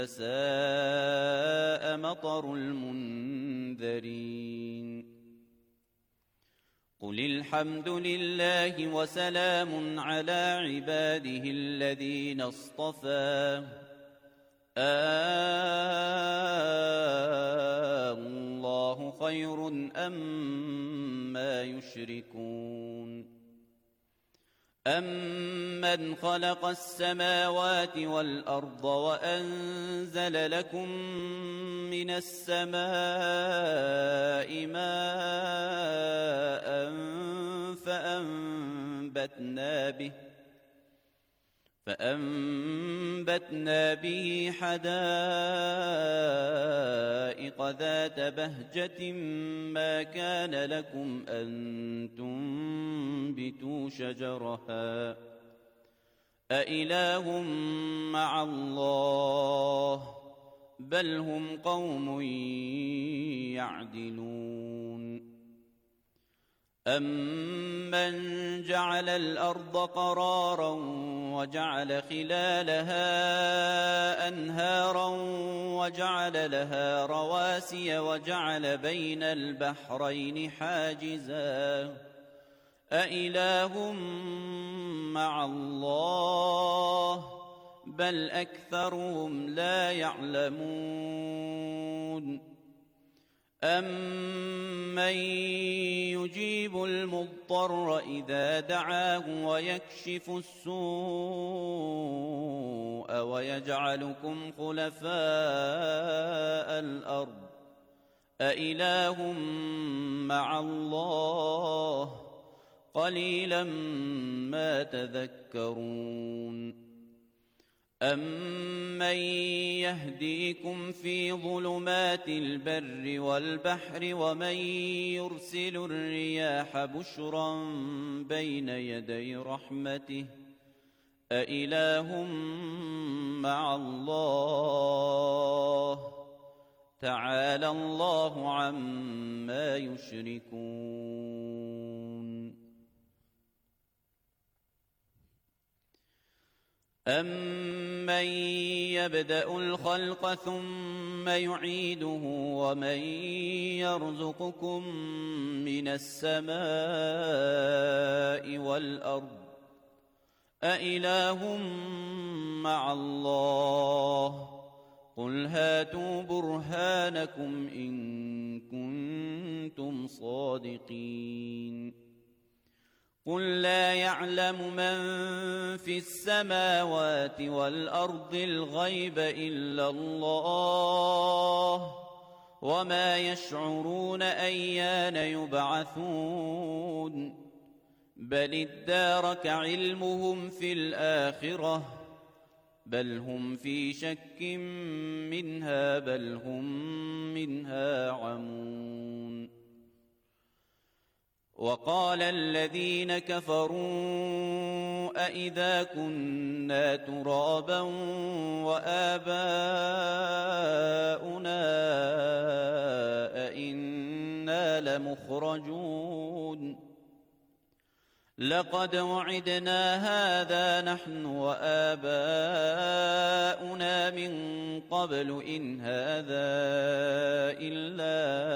ساء مطر المنذرين قل الحمد لله وسلام على عباده الذين اصطفى الله خير أما يشركون أمن خلق السماوات والأرض وأنزل لكم من السماء ماء فأنبتنا به حدائق ذات بهجة ما كان لكم أن تنبتوا شجرها أإله مع الله بل هم قوم يعدلون أمن جعل الأرض قرارا وجعل خلالها أنهارا وجعل لها رواسي وجعل بين البحرين حاجزا أإله مع الله بل أكثرهم لا يعلمون أمن يجيب المضطر إذا دعاه ويكشف السوء ويجعلكم خلفاء الأرض أإله مع الله قليلا ما تذكرون أمن يهديكم في ظلمات البر والبحر ومن يرسل الرياح بشرا بين يدي رحمته أإله مع الله تعالى الله عما يشركون أمن يبدأ الخلق ثم يعيده ومن يرزقكم من السماء والأرض أإله مع الله قل هاتوا برهانكم إن كنتم صادقين قل لا يعلم من في السماوات والأرض الغيب إلا الله وما يشعرون أيان يبعثون بل ادارك علمهم في الآخرة بل هم في شك منها بل هم منها عمون وقال الذين كفروا أئذا كنا ترابا وآباؤنا أئنا لمخرجون لقد وعدنا هذا نحن وآباؤنا من قبل إن هذا إلا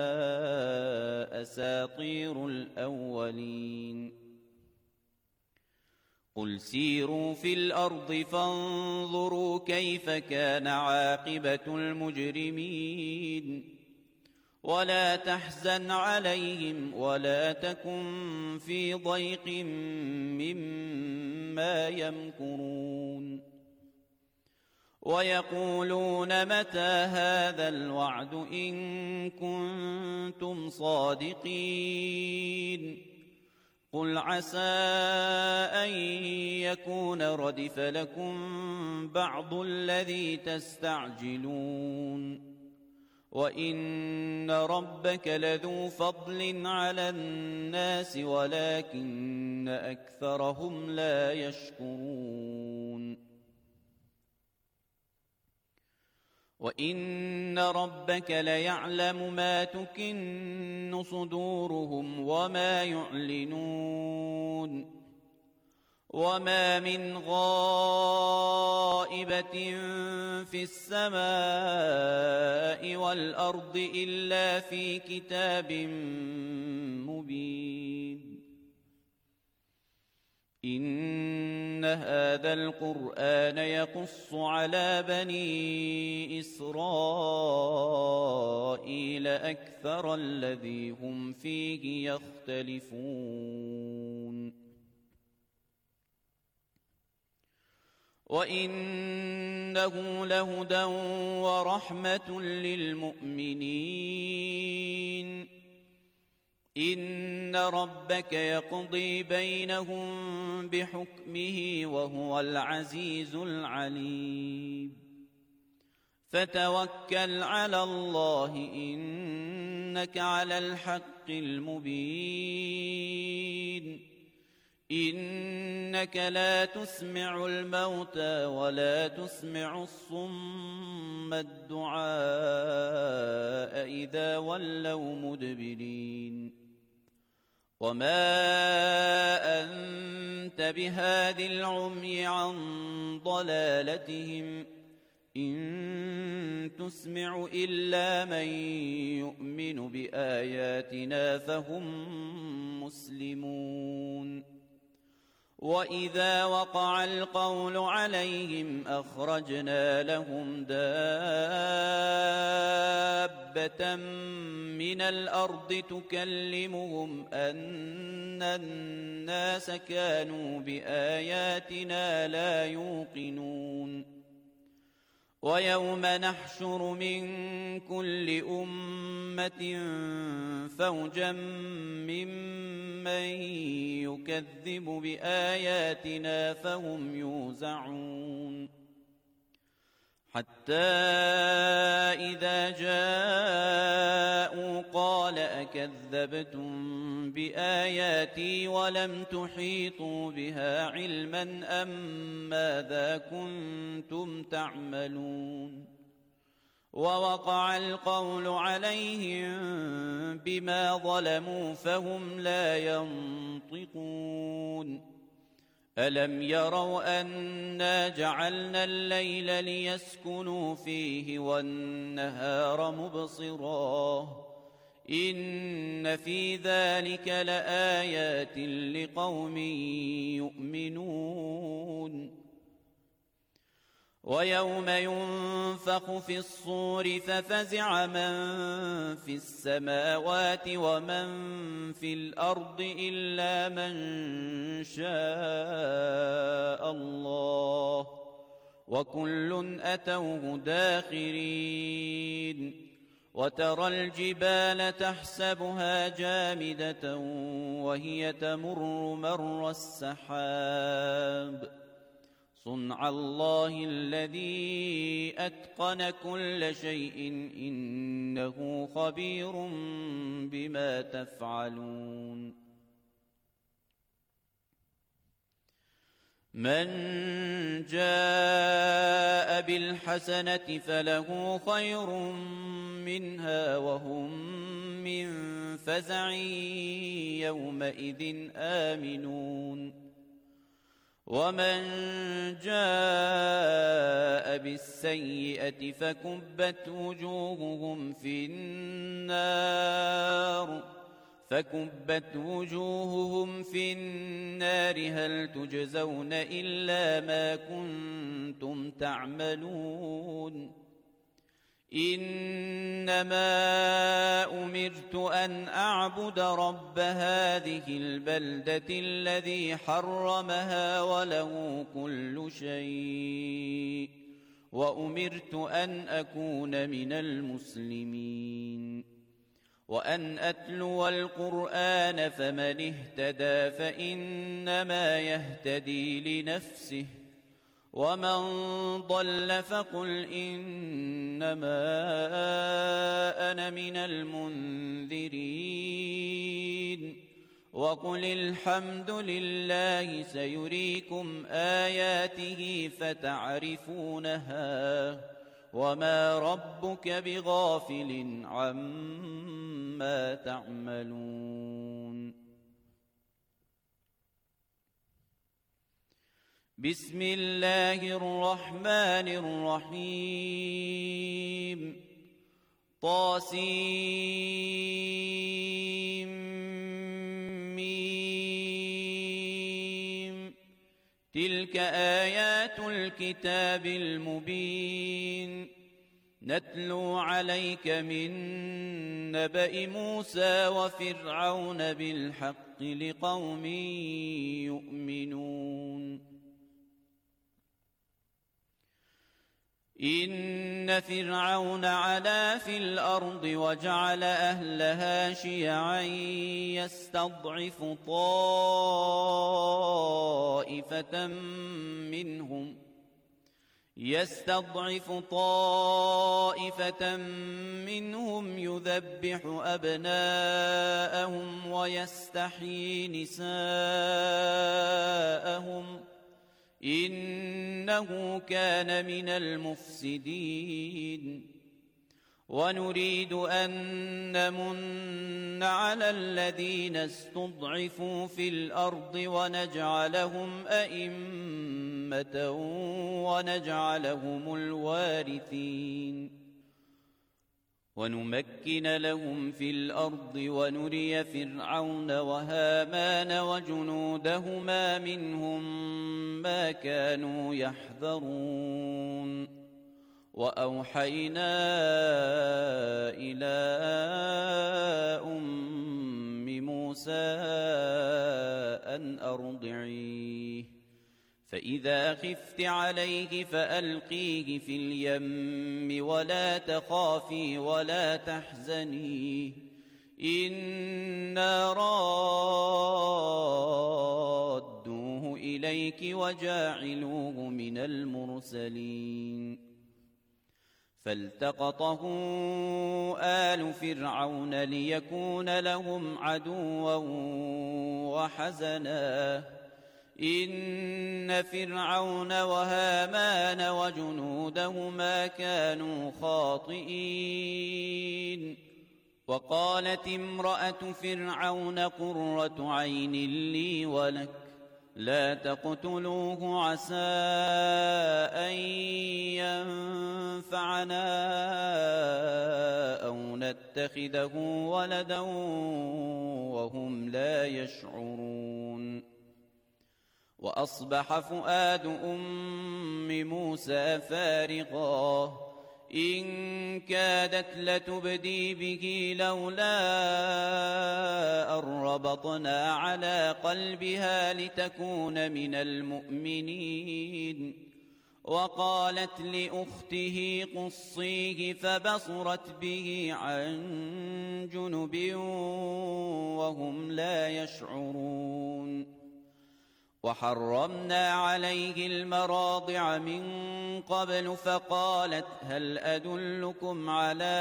أساطير الأولين قل سيروا في الأرض فانظروا كيف كان عاقبة المجرمين ولا تحزن عليهم ولا تكن في ضيق مما يمكرون ويقولون متى هذا الوعد إن كنتم صادقين قل عسى أن يكون ردف لكم بعض الذي تستعجلون وإن ربك لذو فضل على الناس ولكن أكثرهم لا يشكرون وإن ربك ليعلم ما تكن صدورهم وما يعلنون وما من غائبة في السماء والأرض إلا في كتاب مبين إن هذا القرآن يقص على بني إسرائيل أكثر الذي هم فيه يختلفون وإنه لهدى ورحمة للمؤمنين إن ربك يقضي بينهم بحكمه وهو العزيز العليم فتوكل على الله إنك على الحق المبين إنك لا تسمع الموتى ولا تسمع الصم الدعاء إذا ولوا مدبرين وما أنت بهاد العمي عن ضلالتهم إن تسمع إلا من يؤمن بآياتنا فهم مسلمون وإذا وقع القول عليهم أخرجنا لهم دابة من الأرض تكلمهم أن الناس كانوا بآياتنا لا يوقنون ويوم نحشر من كل أمة فوجا ممن يكذب بآياتنا فهم يوزعون حتى إذا جاءوا قال أكذبتم بآياتي ولم تحيطوا بها علما أم ماذا كنتم تعملون ووقع القول عليهم بما ظلموا فهم لا ينطقون ألم يروا أنا جعلنا الليل ليسكنوا فيه والنهار مبصرا إن في ذلك لآيات لقوم يؤمنون ويوم ينفخ في الصور ففزع من في السماوات ومن في الأرض إلا من شاء الله وكل أتوه داخرين وترى الجبال تحسبها جامدة وهي تمر مر السحاب صنع الله الذي أتقن كل شيء إنه خبير بما تفعلون من جاء بالحسنة فله خير منها وهم من فزع يومئذ آمنون ومن جاء بالسيئة فكبت وجوههم في النار هل تجزون إلا ما كنتم تعملون إنما أمرت أن أعبد رب هذه البلدة الذي حرمها وله كل شيء وأمرت أن أكون من المسلمين وأن أتلو القرآن فمن اهتدى فإنما يهتدي لنفسه ومن ضل فقل إنما أنا من المنذرين وقل الحمد لله سيريكم آياته فتعرفونها وما ربك بغافل عما تعملون بسم الله الرحمن الرحيم طاسيم تلك آيات الكتاب المبين نتلو عليك من نبأ موسى وفرعون بالحق لقوم يؤمنون إن فرعون علا في الأرض وجعل أهلها شيعا يستضعف طائفة منهم يذبح أبناءهم ويستحيي نساءهم إنه كان من المفسدين ونريد أن نمن على الذين استضعفوا في الأرض ونجعلهم أئمة ونجعلهم الوارثين ونمكن لهم في الأرض ونري فرعون وهامان وجنودهما منهم ما كانوا يحذرون وأوحينا إلى أم موسى أن أرضعيه فإذا خفت عليه فألقيه في اليم ولا تخافي ولا تحزني إنا رادوه إليك وجاعلوه من المرسلين فالتقطه آل فرعون ليكون لهم عدوا وحزنا إن فرعون وهامان وجنودهما كانوا خاطئين وقالت امرأة فرعون قرة عين لي ولك لا تقتلوه عسى أن ينفعنا أو نتخذه ولدا وهم لا يشعرون وأصبح فؤاد أم موسى فارغا إن كادت لتبدي به لولا أن ربطنا على قلبها لتكون من المؤمنين وقالت لأخته قصيه فبصرت به عن جنب وهم لا يشعرون وحرمنا عليه المراضع من قبل فقالت هل أدلكم على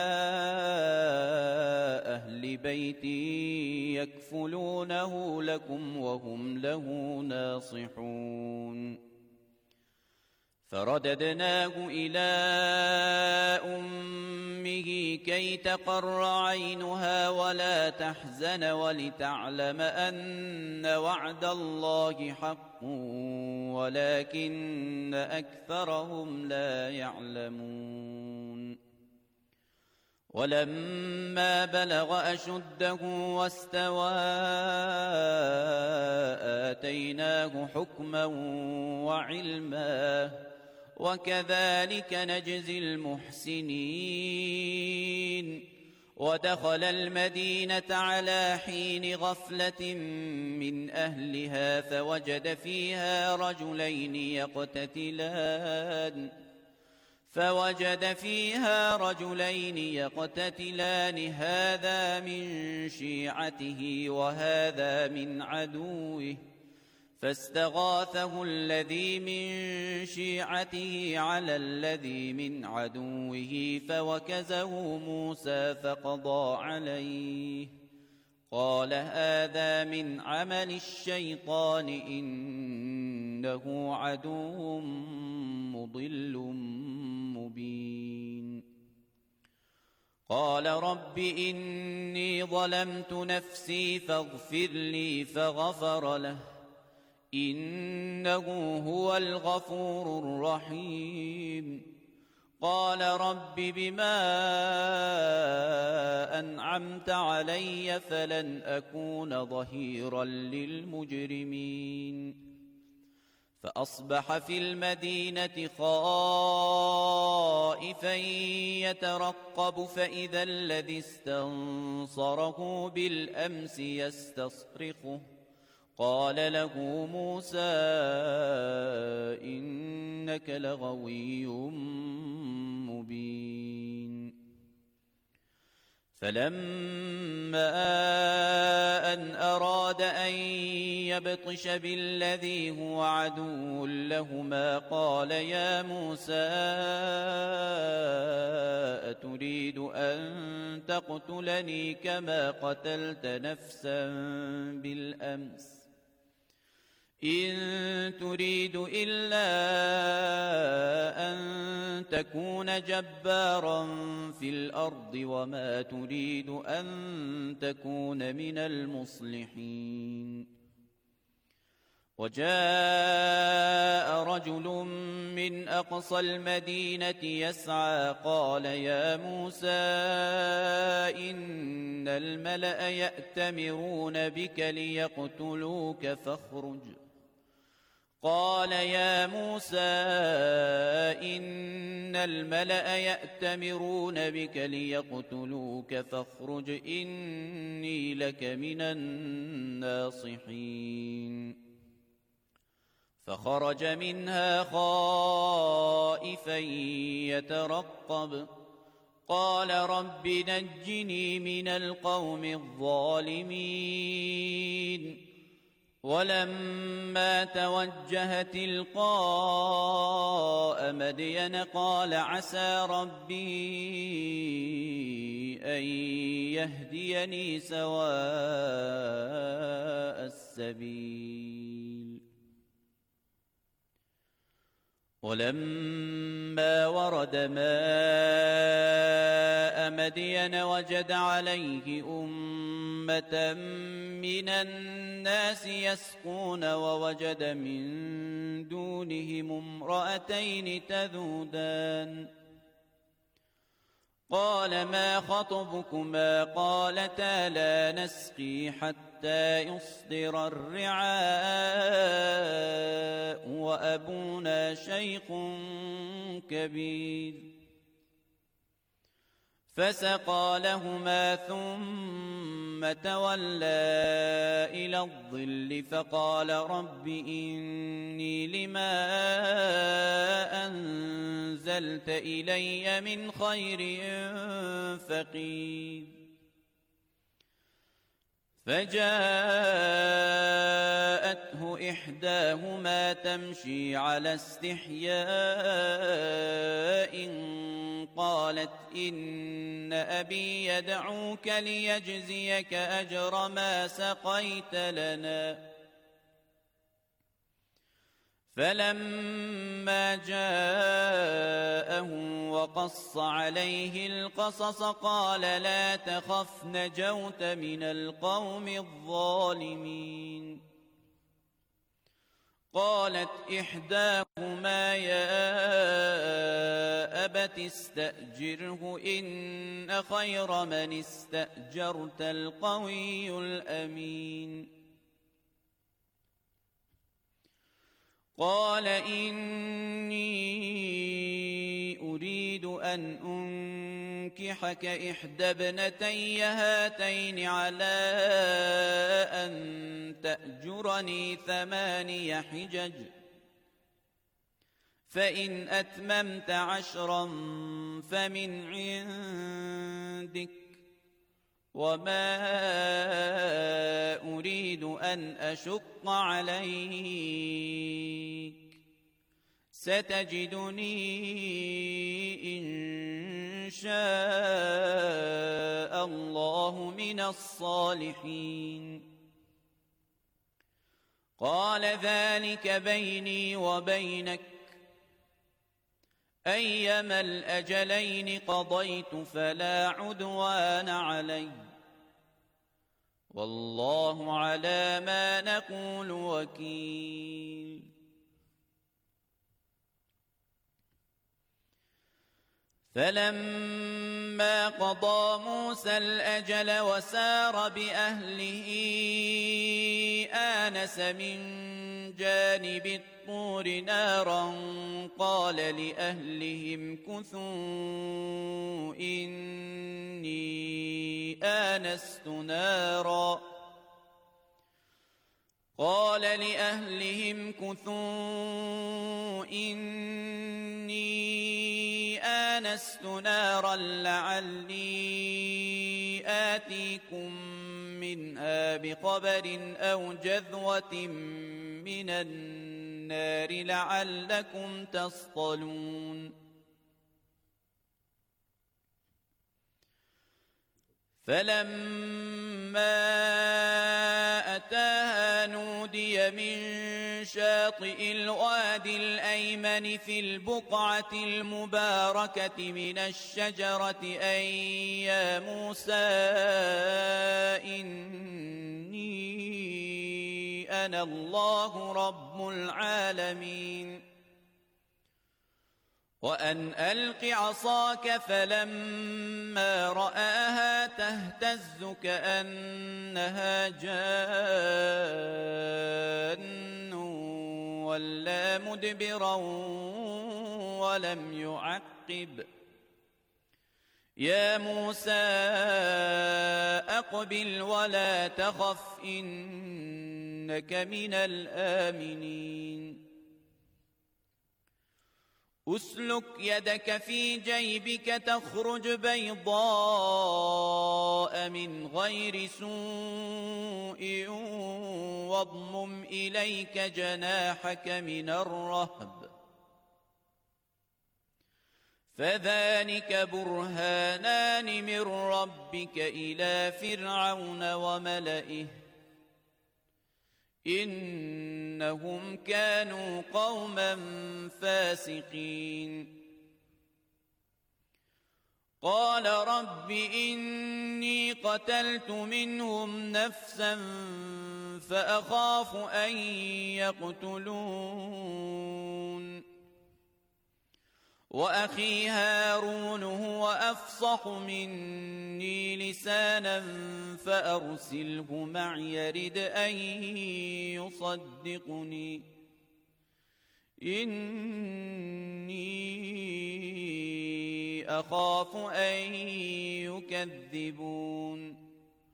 أهل بيت يكفلونه لكم وهم له ناصحون فرددناه إلى أمه كي تقر عينها ولا تحزن ولتعلم أن وعد الله حق ولكن أكثرهم لا يعلمون ولما بلغ أشده واستوى آتيناه حكما وعلما وكذلك نجزي المحسنين ودخل المدينة على حين غفلة من أهلها فوجد فيها رجلين يقتتلان هذا من شيعته وهذا من عدوه فاستغاثه الذي من شيعته على الذي من عدوه فوكزه موسى فقضى عليه قال هذا من عمل الشيطان إنه عدو مضل مبين قال رب إني ظلمت نفسي فاغفر لي فغفر له إنه هو الغفور الرحيم. قال رب بما أنعمت علي فلن أكون ظهيرا للمجرمين. فأصبح في المدينة خائفا يترقب فإذا الذي استنصره بالأمس يستصرخه. قال له موسى إنك لغوي مبين. فلما أن أراد أن يبطش بالذي هو عدو لهما قال يا موسى أتريد أن تقتلني كما قتلت نفسا بالأمس إن تريد إلا أن تكون جبارا في الأرض وما تريد أن تكون من المصلحين. وجاء رجل من أقصى المدينة يسعى قال يا موسى إن الملأ يأتمرون بك ليقتلوك فاخرج. قال يا موسى إن الملأ يأتمرون بك ليقتلوك فاخرج إني لك من الناصحين. فخرج منها خائفا يترقب قال رب نجني من القوم الظالمين. ولما توجه تلقاء مدين قال عسى ربي أن يهديني سواء السبيل. ولما ورد ماء مدين وجد عليه أمة من الناس يسقون ووجد من دونهم امرأتين تذودان. قال ما خطبكما قالتا لا نسقي حتى يصدر الرعاء وأبونا شيخ كبير. فسقى لهما ثم تولى إلى الظل فقال رب إني لما أنزلت إلي من خير فقير. فجاءته إحداهما تمشي على استحياء قالت إن أبي يدعوك ليجزيك أجر ما سقيت لنا. فلما جاءه وقص عليه القصص قال لا تخف نجوت من القوم الظالمين. قالت إحداهما يا أبت استأجره إن خير من استأجرت القوي الأمين. قال إني أريد أن أنكحك إحدى ابنتي هاتين على أن تأجرني 8 حجج فإن أتممت 10 فمن عندك وما أريد أن أشق عليك ستجدني إن شاء الله من الصالحين. قال ذلك بيني وبينك أيما الأجلين قضيت فلا عدوان علي والله على ما نقول وكيل. فلما قضى موسى الأجل وسار بأهله آنس من جانب الطور نارا قال لأهلهم كثوا إني آنست نارا لعلي آتيكم منها بخبر أو جذوة من النار لعلكم تصطلون. فلما أتاها نودي من شاطئ الوادي الأيمن في البقعة المباركة من الشجرة أن يا موسى إني أنا الله رب العالمين وأن ألق عصاك فلما رآها تهتز كأنها جان ولا مدبرا ولم يعقب. يا موسى أقبل ولا تخف إنك من الآمنين. أسلك يدك في جيبك تخرج بيضاء من غير سوء واضمم إليك جناحك من الرهب فذلك برهانان من ربك إلى فرعون وملئه إنهم كانوا قوما فاسقين. قال رب إني قتلت منهم نفسا فأخاف أن يقتلون وأخي هارون هو أفصح مني لسانا فأرسله معي يرد أن يصدقني إني أخاف أن يكذبون.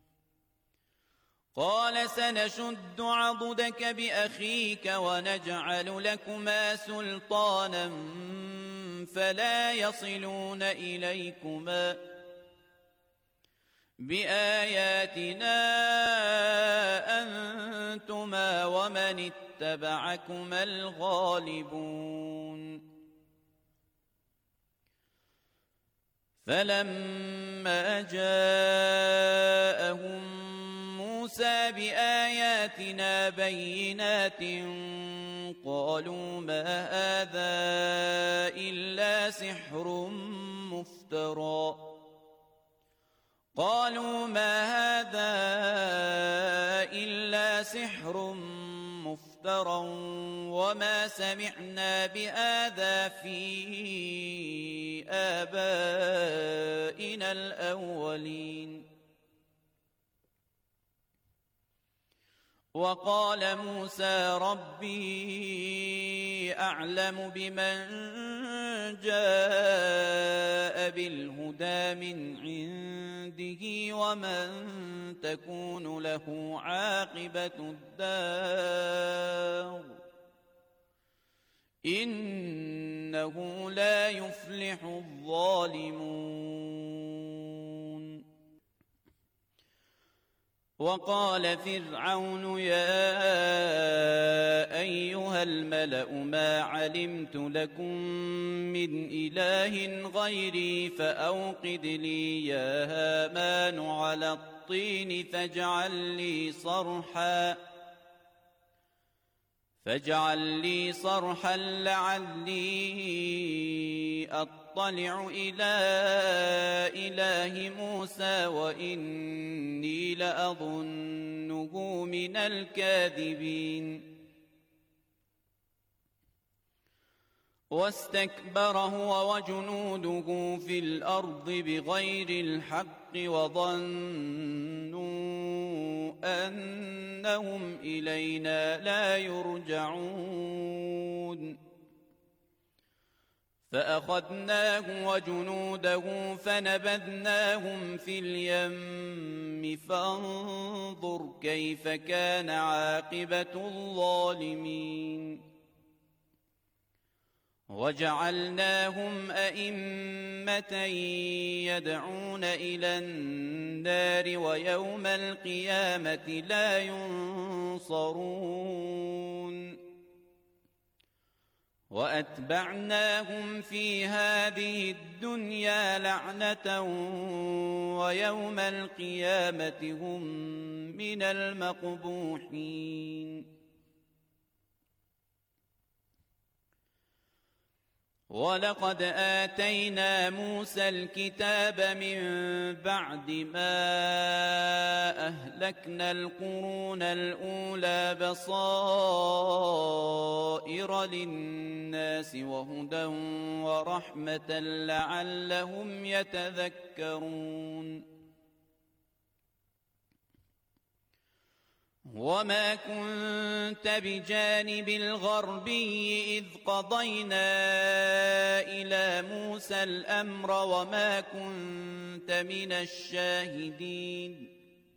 قال سنشد عضدك بأخيك ونجعل لكما سلطانا فلا يصلون إليكما بآياتنا أنتما ومن اتبعكما الغالبون. فلما جاءهم موسى بآياتنا بينات قالوا ما هذا إلا سحر مفترى وما سمعنا بهذا في آبائنا الأولين. وقال موسى ربي أعلم بمن جاء بالهدى من عنده ومن تكون له عاقبة الدار إنه لا يفلح الظالمون. وقال فرعون يا أيها الملأ ما علمت لكم من إله غيري فأوقد لي يا هامان على الطين فاجعل لي صرحا لعلي أطلع إلى الله موسى وإني لأظنه من الكاذبين واستكبر هو وجنوده في الأرض بغير الحق وظنوا أنهم إلينا لا يرجعون فأخذناه وجنوده فنبذناهم في اليم فانظر كيف كان عاقبة الظالمين وجعلناهم أئمة يدعون إلى النار ويوم القيامة لا ينصرون وأتبعناهم في هذه الدنيا لعنة ويوم القيامة هم من المقبوحين ولقد آتينا موسى الكتاب من بعد ما أهلكنا القرون الأولى بصائر للناس وهدى ورحمة لعلهم يتذكرون وما كنت بجانب الغربي إذ قضينا إلى موسى الأمر وما كنت من الشاهدين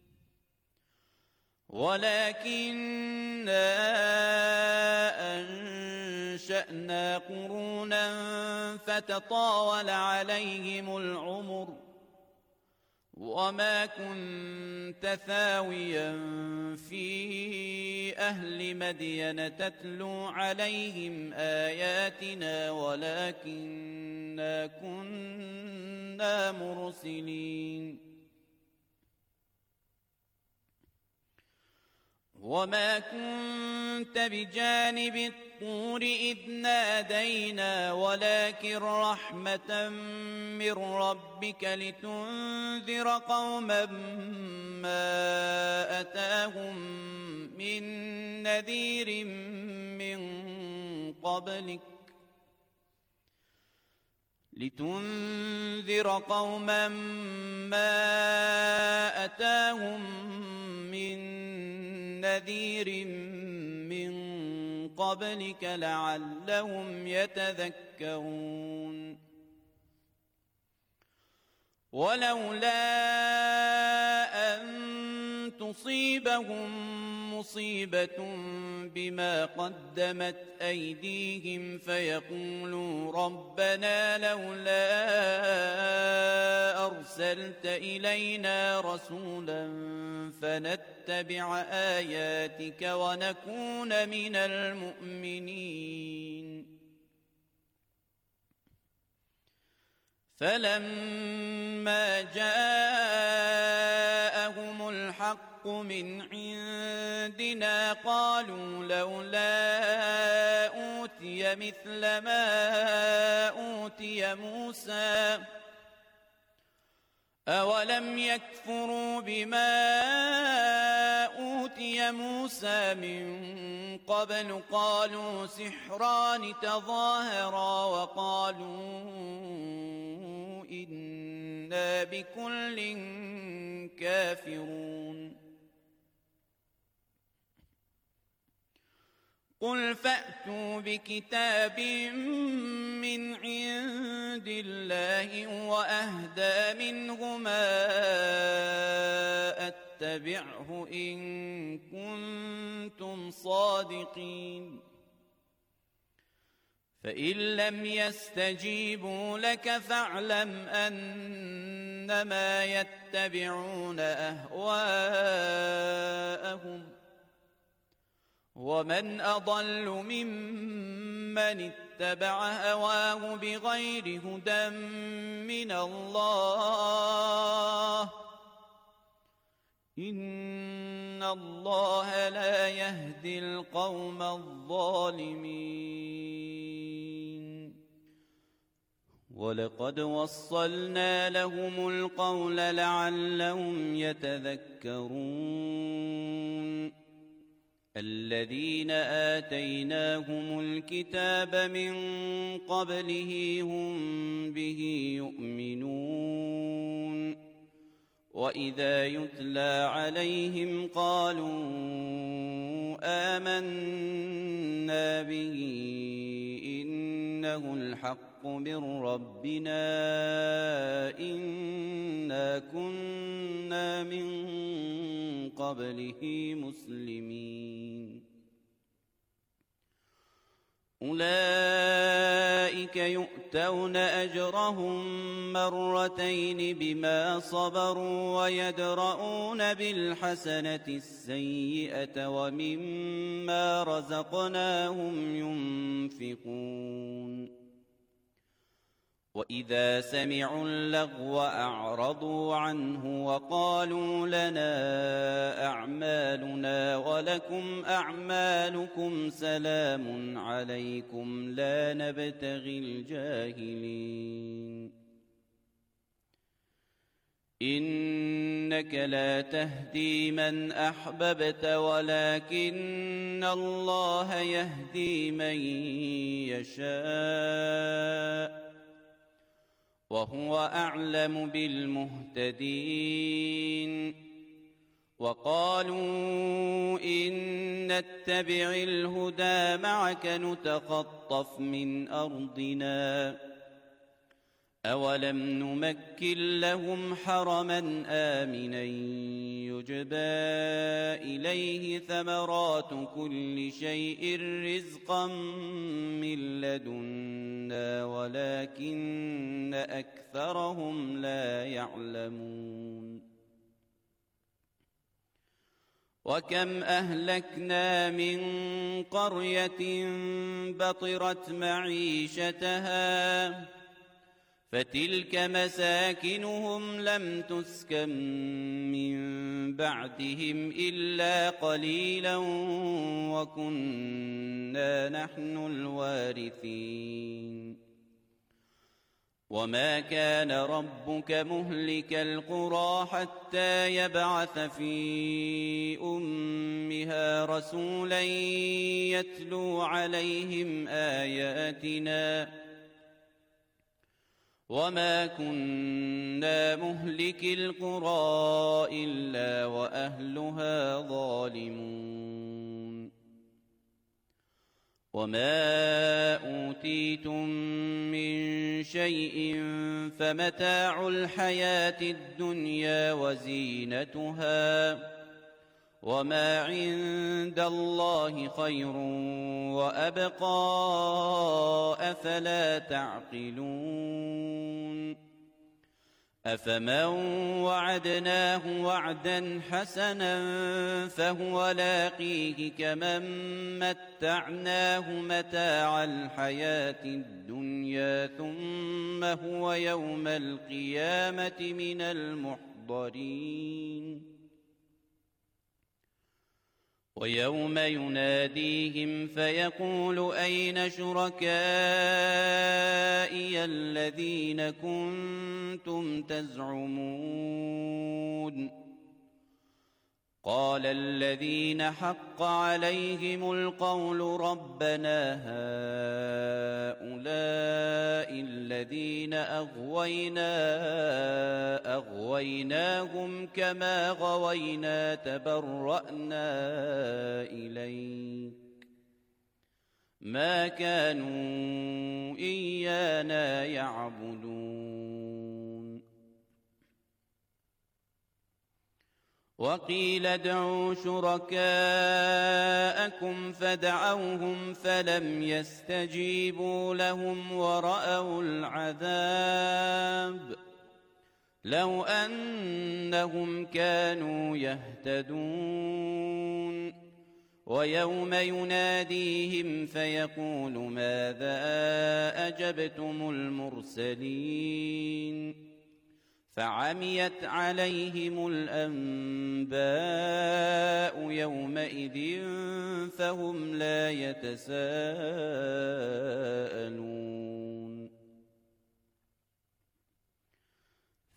ولكننا أنشأنا قرونا فتطاول عليهم العمر وما كنت ثاويا في أهل مدين تتلو عليهم آياتنا ولكننا كنا مرسلين وما كنت بجانب الطور إذ نادينا ولكن رحمة من ربك لتنذر قوما ما أتاهم من نذير من قبلك ما أتاهم من نذير من قبلك لعلهم يتذكرون ولولا أن تصيبهم مصيبة بما قدمت أيديهم فيقولوا ربنا لولا أرسلت إلينا رسولا فنتبع آياتك ونكون من المؤمنين فلما جاءهم الحق من عندنا قالوا لولا أوتي مثل ما أوتي موسى أولم يكفروا بما أوتي موسى من قبل قالوا سحران تظاهرا وقالوا إنا بكل كافرون قل فأتوا بكتاب من عند الله وأهدى منهما أتبعه إن كنتم صادقين فإن لم يستجيبوا لك فاعلم أنما يتبعون أهواءهم ومن أضل ممن اتبع هواه بغير هدى من الله إن الله لا يهدي القوم الظالمين ولقد وصلنا لهم القول لعلهم يتذكرون الذين آتيناهم الكتاب من قبله هم به يؤمنون وإذا يتلى عليهم قالوا آمنا به إنه الحق من ربنا إنا كنا من قبله مسلمين أولئك يؤتون أجرهم مرتين بما صبروا ويدرؤون بالحسنة السيئة ومما رزقناهم ينفقون وإذا سمعوا اللغو أعرضوا عنه وقالوا لنا أعمالنا ولكم أعمالكم سلام عليكم لا نبتغي الجاهلين إنك لا تهدي من أحببت ولكن الله يهدي من يشاء وهو أعلم بالمهتدين وقالوا إن نتبع الهدى معك نتخطف من أرضنا أولم نمكن لهم حرما آمنا يجبى إليه ثمرات كل شيء رزقا من لدنا ولكن أكثرهم لا يعلمون وكم أهلكنا من قرية بطرت معيشتها فتلك مساكنهم لم تسكن من بعدهم إلا قليلا وكنا نحن الوارثين وما كان ربك مهلك القرى حتى يبعث في أمها رسولا يتلو عليهم آياتنا وما كنا مهلك القرى إلا وأهلها ظالمون وما أوتيتم من شيء فمتاع الحياة الدنيا وزينتها وما عند الله خير وأبقى أفلا تعقلون أفمن وعدناه وعدا حسنا فهو لاقيه كمن متعناه متاع الحياة الدنيا ثم هو يوم القيامة من المحضرين ويوم يناديهم فيقول أين شركائي الذين كنتم تزعمون قال الذين حق عليهم القول ربنا هؤلاء الذين أغويناهم كما غوينا تبرأنا إليك ما كانوا إيانا يعبدون وقيل ادعوا شركاءكم فدعوهم فلم يستجيبوا لهم ورأوا العذاب لو أنهم كانوا يهتدون ويوم يناديهم فيقول ماذا أجبتم المرسلين فعميت عليهم الأنباء يومئذ فهم لا يتساءلون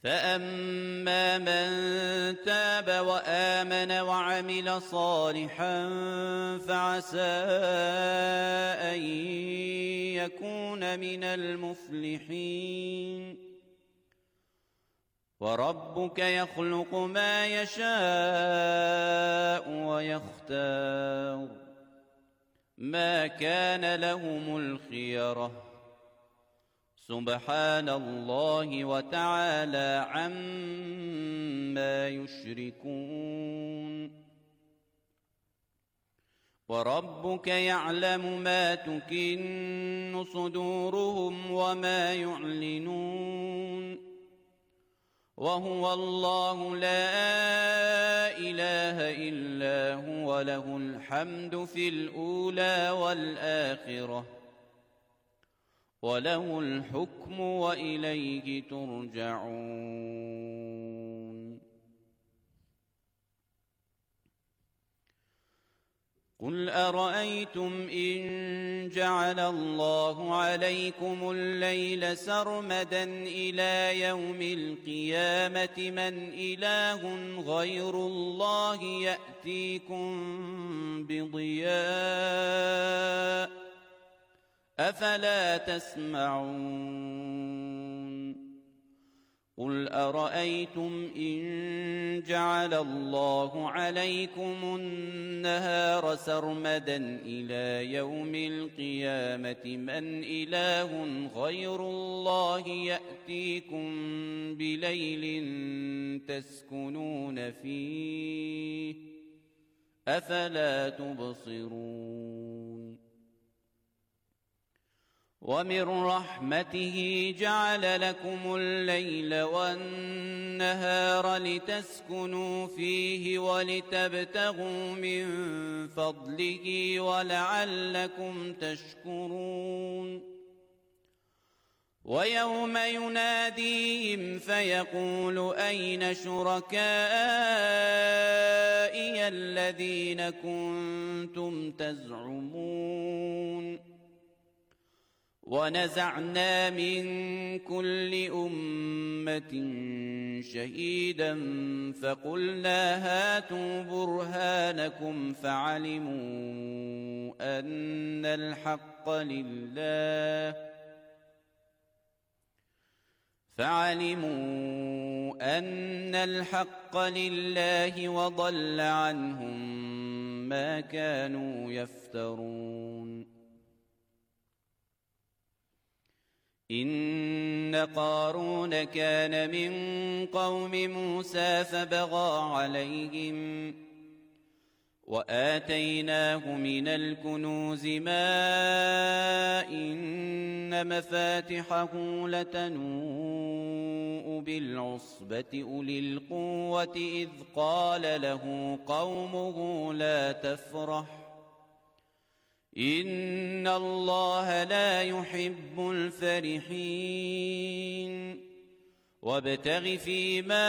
فأما من تاب وآمن وعمل صالحا فعسى أن يكون من المفلحين. وربك يخلق ما يشاء ويختار ما كان لهم الخيرة سبحان الله وتعالى عما يشركون. وربك يعلم ما تكن صدورهم وما يعلنون وهو الله لا إله إلا هو له الحمد في الأولى والآخرة وله الحكم وإليه ترجعون. قل أرأيتم إن جعل الله عليكم الليل سرمدا إلى يوم القيامة من إله غير الله يأتيكم بضياء أفلا تسمعون. قل أرأيتم إن جعل الله عليكم النهار سرمدا إلى يوم القيامة من إله غير الله يأتيكم بليل تسكنون فيه أفلا تبصرون. ومن رحمته جعل لكم الليل والنهار لتسكنوا فيه ولتبتغوا من فضله ولعلكم تشكرون. ويوم يناديهم فيقول أين شركائي الذين كنتم تزعمون. ونزعنا من كل أمة شهيدا فقلنا هاتوا برهانكم فعلموا أن الحق لله وضل عنهم ما كانوا يفترون. إن قارون كان من قوم موسى فبغى عليهم وآتيناه من الكنوز ما إن مفاتحه لتنوء بالعصبة أولي القوة إذ قال له قومه لا تفرح إن الله لا يحب الفرحين. وابتغ فيما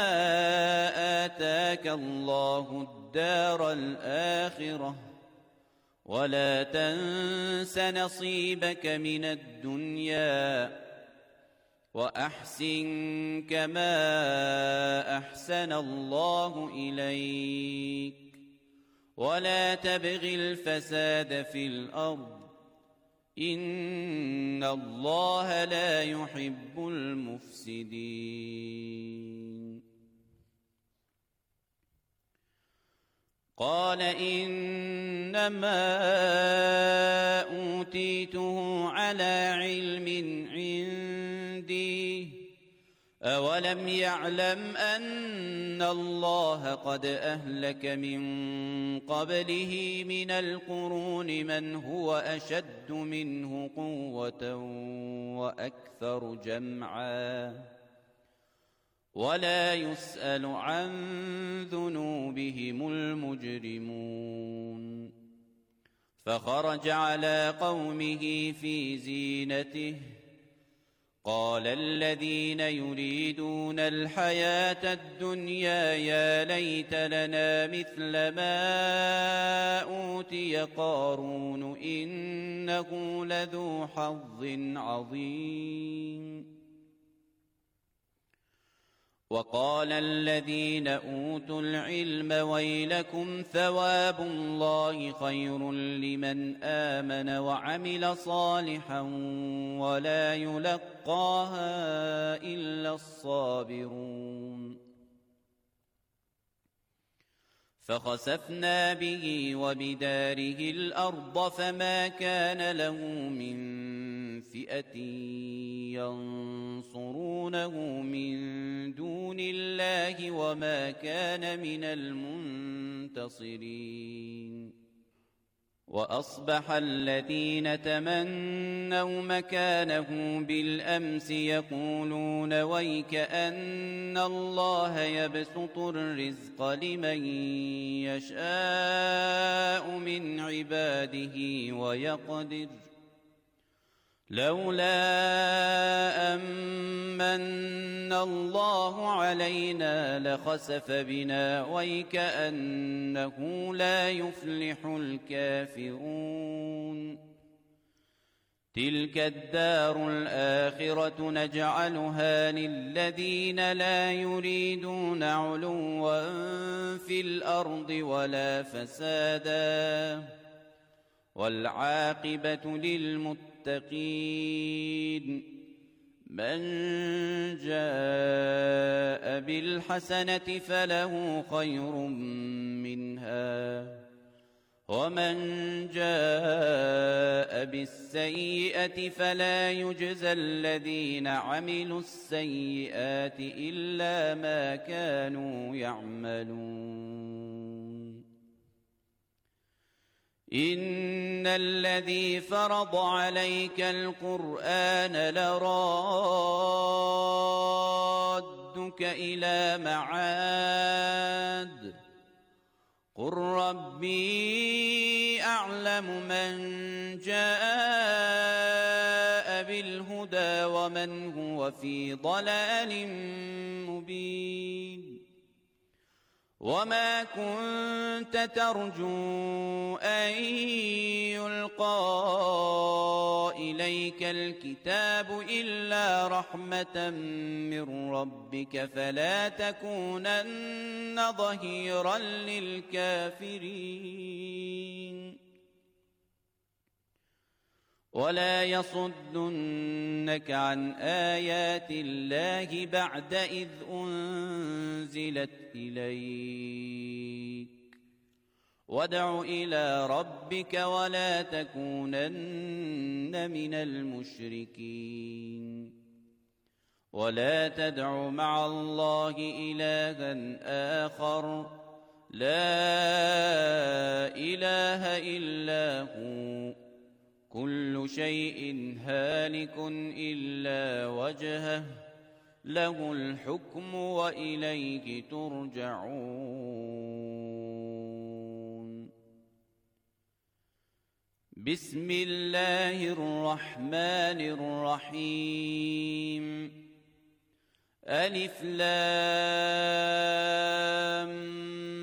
آتاك الله الدار الآخرة ولا تنس نصيبك من الدنيا وأحسن كما أحسن الله إليك ولا تبغ الفساد في الأرض إن الله لا يحب المفسدين. قال إنما أوتيته على علم عندي أولم يعلم أن الله قد أهلك من قبله من القرون من هو أشد منه قوة وأكثر جمعا ولا يسأل عن ذنوبهم المجرمون. فخرج على قومه في زينته قال الذين يريدون الحياة الدنيا يا ليت لنا مثل ما أوتي قارون إنه لذو حظ عظيم. وقال الذين أوتوا العلم ويلكم ثواب الله خير لمن آمن وعمل صالحا ولا يلقاها إلا الصابرون فخسفنا به وبداره الأرض فما كان له من فئة ينصرونه من دون الله وما كان من المنتصرين وأصبح الذين تمنوا مكانه بالأمس يقولون ويك أن الله يبسط الرزق لمن يشاء من عباده ويقدر لولا أمن الله علينا لخسف بنا ويكأنه لا يفلح الكافرون تلك الدار الآخرة نجعلها للذين لا يريدون علوا في الأرض ولا فسادا والعاقبة للمتقين من جاء بالحسنة فله خير منها ومن جاء بالسيئة فلا يجزى الذين عملوا السيئات إلا ما كانوا يعملون إن الذي فرض عليك القرآن لرادك إلى معاد قل ربي أعلم من جاء بالهدى ومن هو في ضلال مبين وما كنت ترجو أن يلقى إليك الكتاب إلا رحمة من ربك فلا تكونن ظهيرا للكافرين ولا يصدنك عن آيات الله بعد إذ أنزلت إليك وادع إلى ربك ولا تكونن من المشركين ولا تدع مع الله إلها آخر لا إله إلا هو كل شيء هالك إلا وجهه له الحكم وإليه ترجعون بسم الله الرحمن الرحيم ألف لام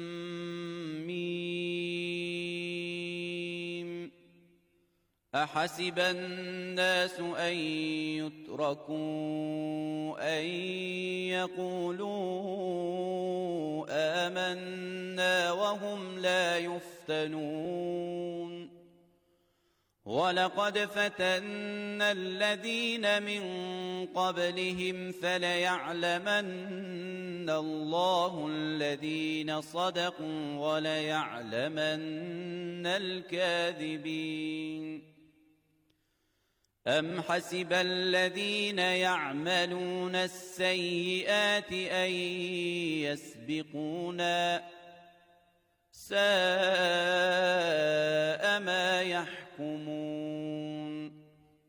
أحسب الناس أن يتركوا أن يقولوا آمنا وهم لا يفتنون ولقد فتنا الذين من قبلهم فليعلمن الله الذين صدقوا وليعلمن الكاذبين أم حسب الذين يعملون السيئات أن يسبقونا ساء ما يحكمون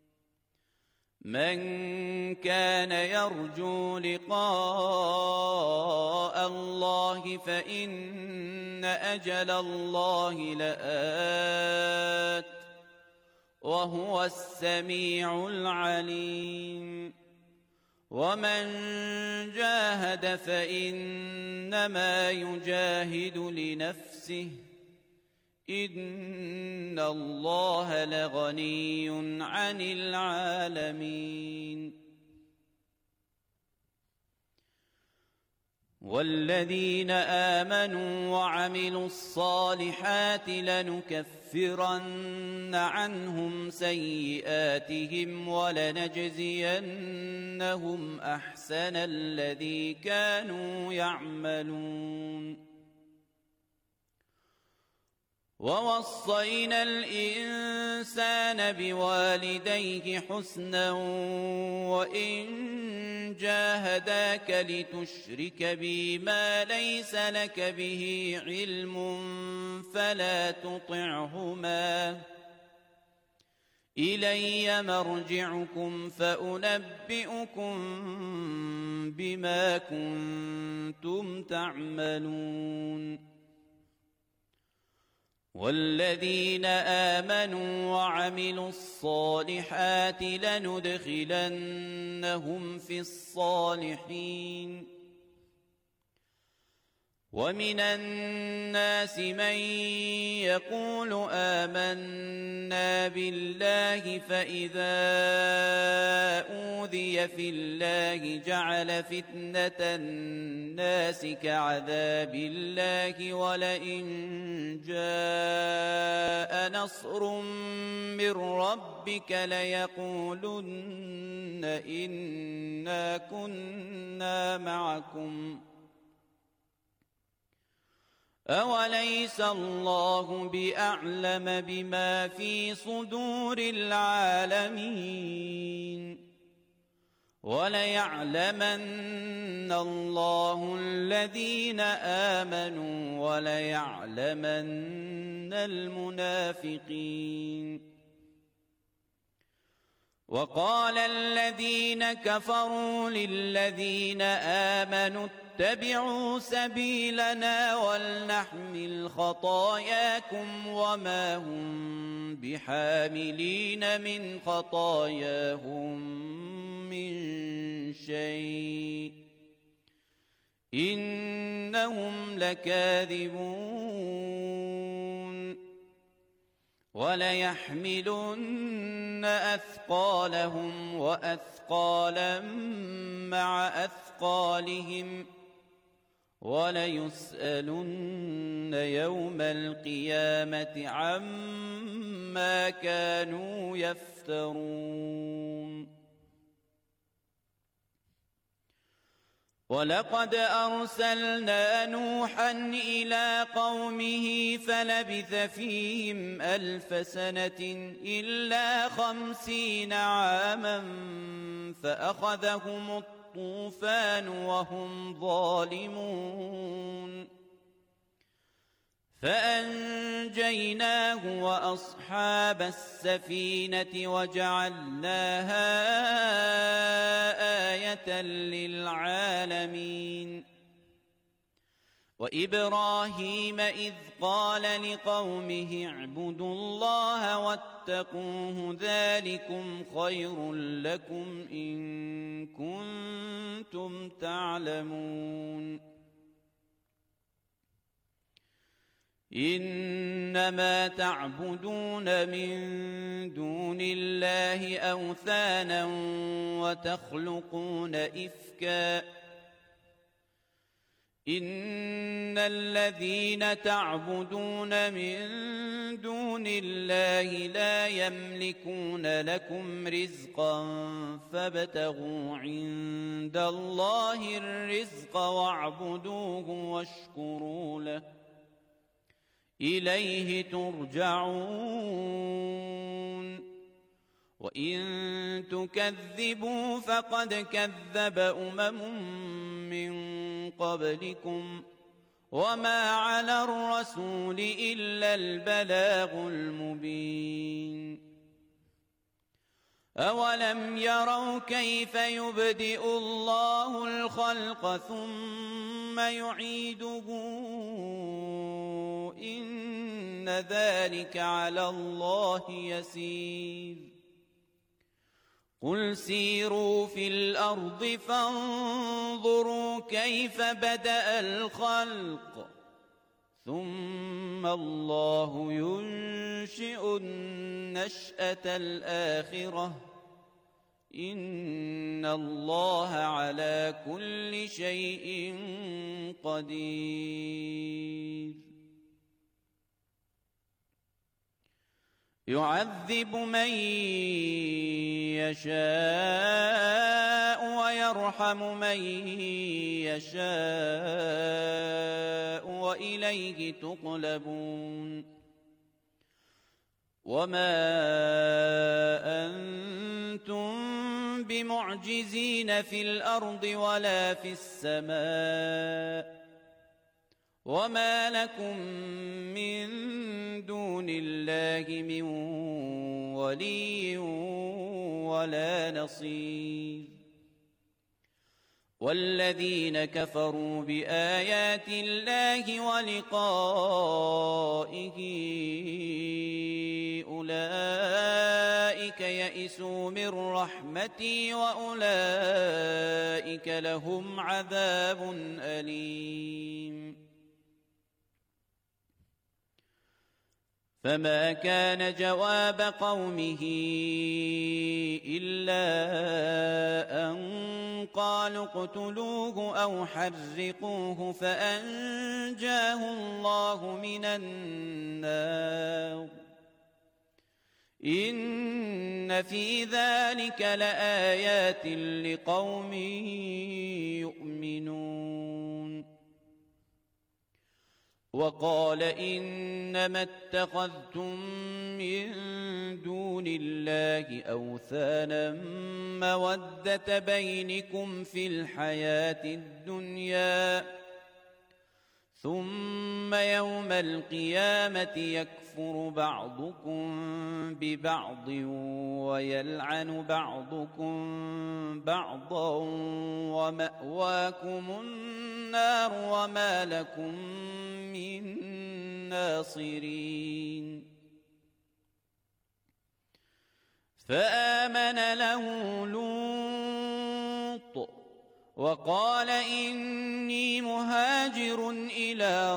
من كان يرجو لقاء الله فإن أجل الله لآت وهو السميع العليم ومن جاهد فإنما يجاهد لنفسه إن الله لغني عن العالمين والذين آمنوا وعملوا الصالحات لنكفرن عنهم سيئاتهم ولنجزينهم أحسن الذي كانوا يعملون. ووصينا الإنسان بوالديه حسنا وإن جاهداك لتشرك بي ما ليس لك به علم فلا تطعهما إلي مرجعكم فأنبئكم بما كنتم تعملون. والذين آمنوا وعملوا الصالحات لندخلنهم في الصالحين. ومن الناس من يقول آمنا بالله فإذا أوذي في الله جعل فتنة الناس كعذاب الله ولئن جاء نصر من ربك ليقولن إنا كنا معكم أوليس الله بأعلم بما في صدور العالمين. وليعلمن الله الذين آمنوا وليعلمن المنافقين. وقال الذين كفروا للذين آمنوا اتبعوا سبيلنا ولنحمل خطاياكم وما هم بحاملين من خطاياهم من شيء إنهم لكاذبون. وليحملن أثقالهم وأثقالا مع أثقالهم وليسألن يوم القيامة عما كانوا يفترون. ولقد أرسلنا نوحا إلى قومه فلبث فيهم 1000 سنة إلا 50 عاما فأخذهم الطوفان وهم ظالمون فأنجيناه وأصحاب السفينة وجعلناها آية للعالمين. وإبراهيم إذ قال لقومه اعبدوا الله واتقوه ذلكم خير لكم إن كنتم تعلمون. إنما تعبدون من دون الله أوثانا وتخلقون إفكا إن الذين تعبدون من دون الله لا يملكون لكم رزقا فابتغوا عند الله الرزق واعبدوه واشكروا له إليه ترجعون. وإن تكذبوا فقد كذب من قبلكم وما على الرسول إلا البلاغ المبين. أولم يروا كيف يبدئ الله الخلق ثم يعيده إن ذلك على الله يسير. قل سيروا في الأرض فانظروا كيف بدأ الخلق ثم الله ينشئ النشأة الآخرة إن الله على كل شيء قدير يعذب من يشاء ويرحم من يشاء وإليه تقلبون وما أنتم بمعجزين في الأرض ولا في السماء وما لكم من دون الله من ولي ولا نصير والذين كفروا بآيات الله ولقائه أولئك يئسوا من رحمتي وأولئك لهم عذاب أليم فما كان جواب قومه إلا أن قالوا اقتلوه أو حرقوه فأنجاه الله من النار إن في ذلك لآيات لقوم يؤمنون وقال إنما اتخذتم من دون الله أوثانا مودة بينكم في الحياة الدنيا ثم يوم القيامة يكفر بعضكم ببعض ويلعن بعضكم بعضا ومأواكم النار وما لكم من ناصرين فآمن له لوط وقال إني مهاجر إلى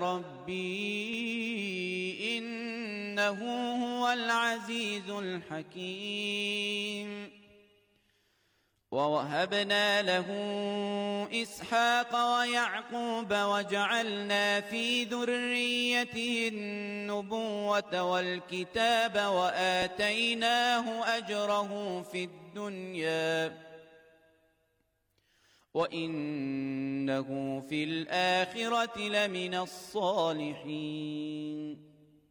ربي إنه هو العزيز الحكيم ووهبنا له إسحاق ويعقوب وجعلنا في ذريته النبوة والكتاب وآتيناه أجره في الدنيا وإنه في الآخرة لمن الصالحين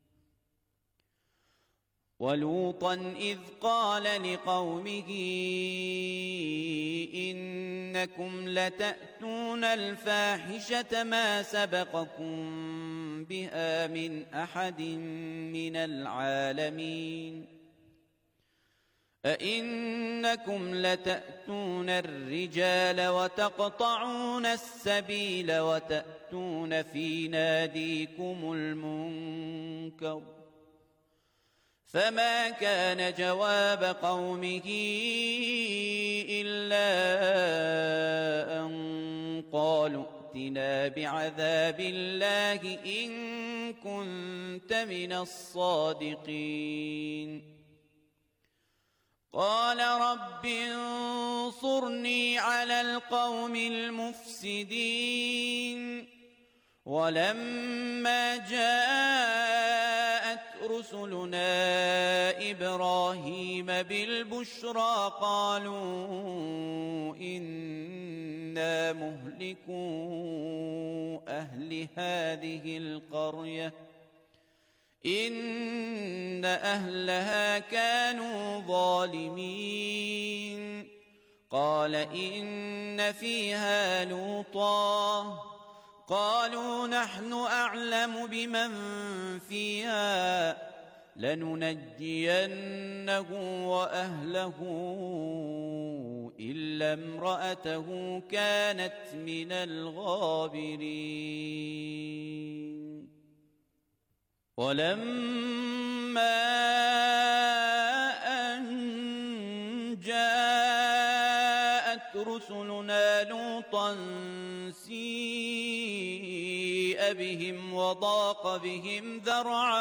ولوطا إذ قال لقومه إنكم لتأتون الفاحشة ما سبقكم بها من أحد من العالمين أئنكم لتأتون الرجال وتقطعون السبيل وتأتون في ناديكم المنكر فما كان جواب قومه إلا أن قالوا ائتنا بعذاب الله إن كنت من الصادقين قال رب انصرني على القوم المفسدين ولما جاءت رسلنا إبراهيم بالبشرى قالوا إنا مهلكو أهل هذه القرية إن أهلها كانوا ظالمين قال إن فيها لوطا قالوا نحن أعلم بمن فيها لننجينه وأهله إلا امرأته كانت من الغابرين ولما أن جاءت رسلنا لوطا سيء بهم وضاق بهم ذرعا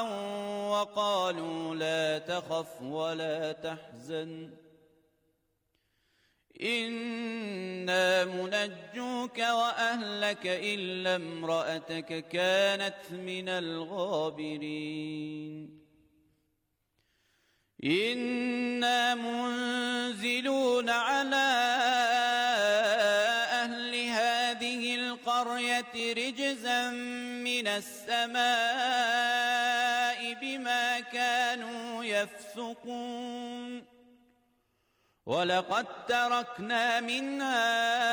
وقالوا لا تخف ولا تحزن إنا منجوك وأهلك إلا امرأتك كانت من الغابرين إنا منزلون على أهل هذه القرية رجزا من السماء بما كانوا يفسقون ولقد تركنا منها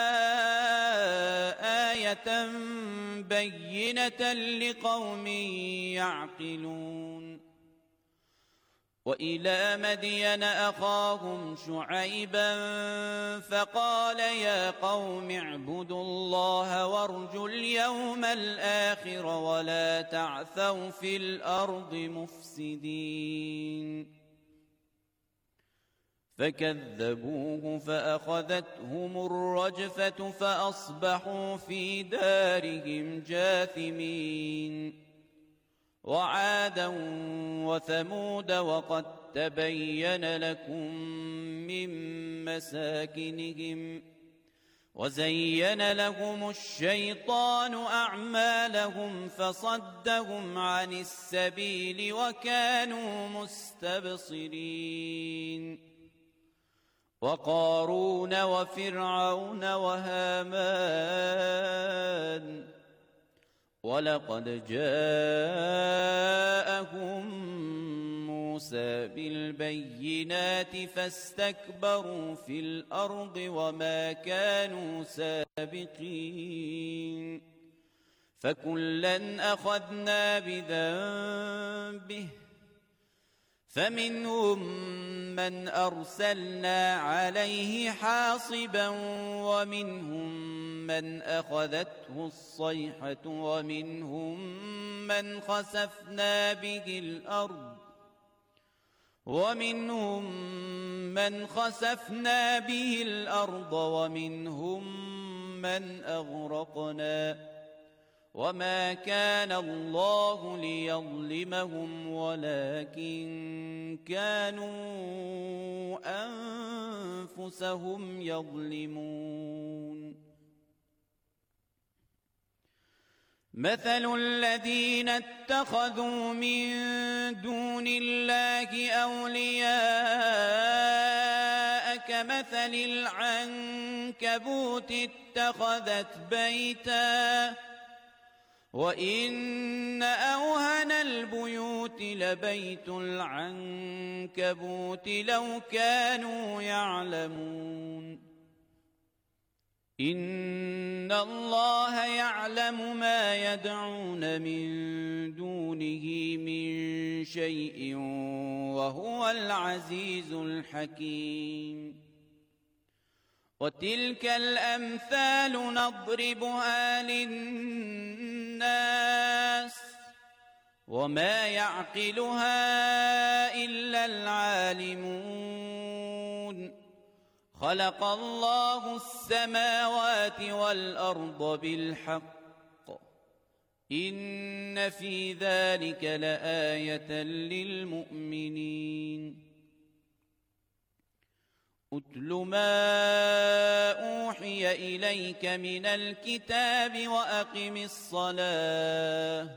آية بينة لقوم يعقلون وإلى مدين أخاهم شعيبا فقال يا قوم اعبدوا الله وارجوا اليوم الآخر ولا تعثوا في الأرض مفسدين فكذبوه فأخذتهم الرجفة فأصبحوا في دارهم جاثمين وعادا وثمود وقد تبين لكم من مساكنهم وزين لهم الشيطان أعمالهم فصدهم عن السبيل وكانوا مستبصرين وقارون وفرعون وهامان ولقد جاءهم موسى بالبينات فاستكبروا في الأرض وما كانوا سابقين فكلا أخذنا بذنبه فمنهم من أرسلنا عليه حاصبا ومنهم من أخذته الصيحة ومنهم من خسفنا به الأرض ومنهم من أغرقنا وما كان الله ليظلمهم ولكن كانوا أنفسهم يظلمون مثل الذين اتخذوا من دون الله أولياء كمثل العنكبوت اتخذت بيتا وإن أوهن البيوت لبيت العنكبوت لو كانوا يعلمون إن الله يعلم ما يدعون من دونه من شيء وهو العزيز الحكيم وتلك الأمثال نضربها للناس وما يعقلها إلا العالمون خلق الله السماوات والأرض بالحق إن في ذلك لآية للمؤمنين أتل ما أوحي إليك من الكتاب وأقم الصلاة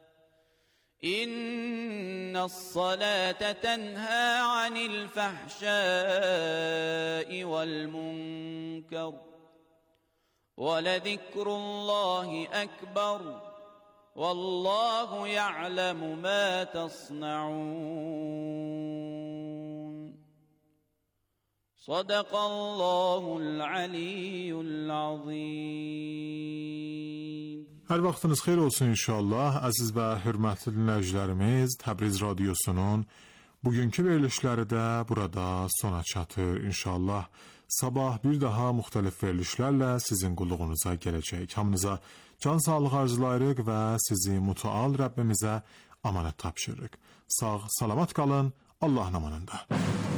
إن الصلاة تنهى عن الفحشاء والمنكر ولذكر الله أكبر والله يعلم ما تصنعون صدق الله العلی العظیم. Hər vaxtınız xeyir olsun inşallah. Əziz və hörmətli dinləyicilərimiz, Təbriz Radiosunun bugünkü verilişləri də burada sona çatır inşallah. Sabah bir daha müxtəlif verilişlərlə sizin qulluğunuza gələcək. Hamınıza can sağlığı arzulayırıq və sizi mütəal Rəbbimizə amanət tapşırırıq. Sağ, salamat qalın, Allahın amanında.